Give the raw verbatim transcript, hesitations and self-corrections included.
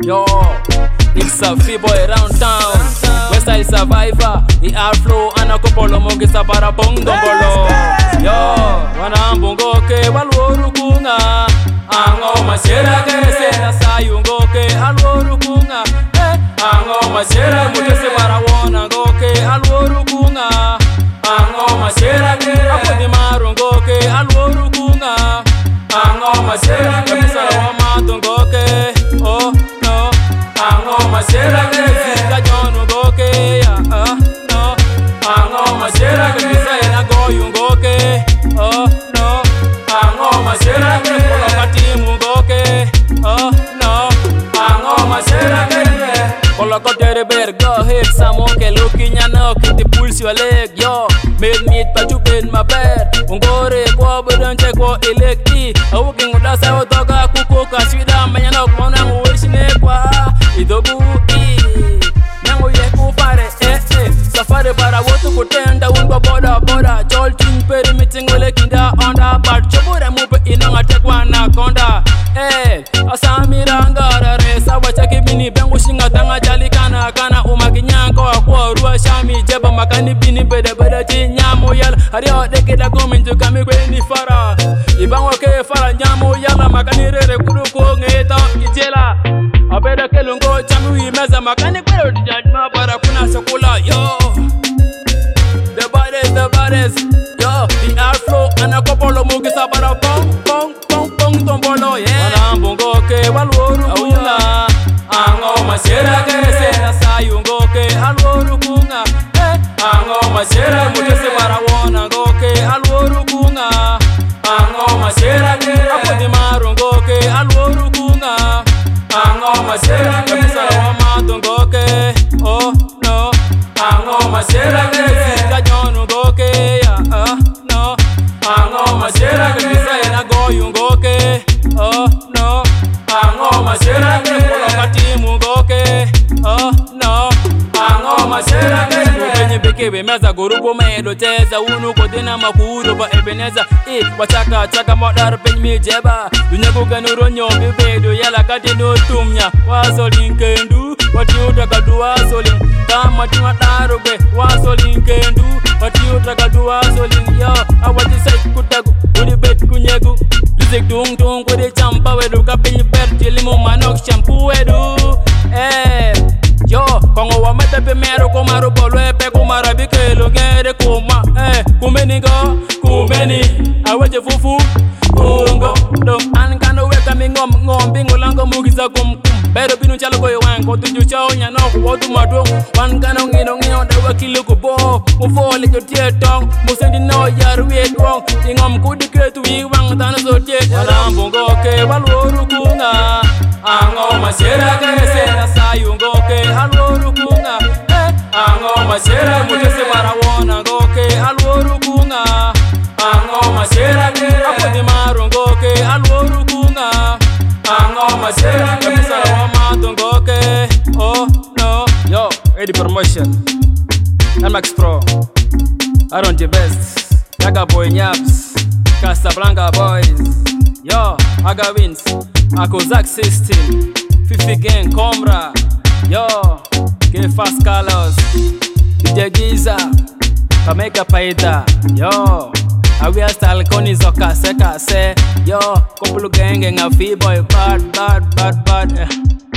Yo, it's a free boy around town. Westside survivor, the art flow, and a couple of monkeys para pong dombolo. Yo, wana mbongo ke walworu kunga. Ango masera ke sena sayungo ke alworu kunga. Ango masera mutese para wona go ke alworu kunga. Ango masera ke apodi marungo ke alworu kunga. Ango masera ke misala wa matungo ke. Oh no. Ango masera ke zika jonu go ke ya ah no. Ango masera ke misala go yungo ke. Oh no. Ango masera ke kolokati go ke. Oh no. Ango masera ke Kolokotere bear, go ahead, someone can look in your knock, it pulls your leg, yo. Made me but you been my bed. Ungore, go, but don't check what electi. A walking with us, I will talk a cuckoo, cause we don't man up on a wishing it. Idobu, Nango Yaku Fare, eh, eh. Safari para what to pretend, I won't go border, border. Jolting, perimeting, will like in the under, but Chobura move in on a take one anaconda. Eh, Asami Ranga, Resa, what I give me, Ben wishing a tanga jali kana kana umakinyanko akwa ruwa shami jeba makani bini bede bede ti nyamo yala hariyo deke da gominju kami kweni fara ibango ke fara nyamo yala makani rere kuru ko ngeta ijela abeda kelungo chami imeza makani kwero dijadma para kuna sakula yo the baddest the baddest yo the art flow and a couple of mugisa para pong pong pong pong tombolo yeah wana mbongo ke walworu kunga Ango masera ke sena sayungo ke alworu kunga. Ango masera mutese para wona go ke alworu kunga. Ango masera ke apodi marungo ke alworu kunga. Ango masera ke misala wa matungo ke. Oh no. Ango masera ke zika jonu go ke ya ah no. Ango masera ke misala go yungo ke. Oh no. Ango masera ke kolokati mugoke. Oh no. Ango masera ke Kukenye beke bemeza gurupo medo teza unu kodina makuru ba ebeneza eh wachaka chaka modar penmi jeba dunyago ganuro nyobe bedo yala kati no tumnya wasolinkendu watiuta kadua solin kama tiwa darube wasolinkendu watiuta kadua solin yo awati sai kutagu udi bet kunyegu Music tung tung kudi champa wedu kapinyi berti limu manok shampoo wedu eh yo kongo wa mete primero kumaru bolwe pe kumara bikelo ngere kuma eh kumeni go kumeni aweje fufu kungo dong an kando weka mi ngom ngom bingo lango mugiza kum pero binu chalo ko wango tuju chao nya no ko du madong wan kano ngino ngino de wakilo ko bo mo fole jo tietong mo sendi no yar we dong ingom kudi kretu wi wang tan so tie ala mbongo ke walworu kunga Ango masera ke sena sayungo ke alworu kunga Ango masera mutese para wona go ke alworu kunga Ango masera ke apodi marungo ke alworu kunga Ango masera ke misala wa matungo ke Oh no Yo, Eddie Promotion M X Pro Aaron the best Yaga boy Nyaps Casablanca boys Yo, Aga wins Akozak system Fifi gang Comra Yo K Fast Carlos D J Giza Kameka Paida Yo Awia style koni zoka seka se Yo Kumpulu gang nga free boy bad bad bad bad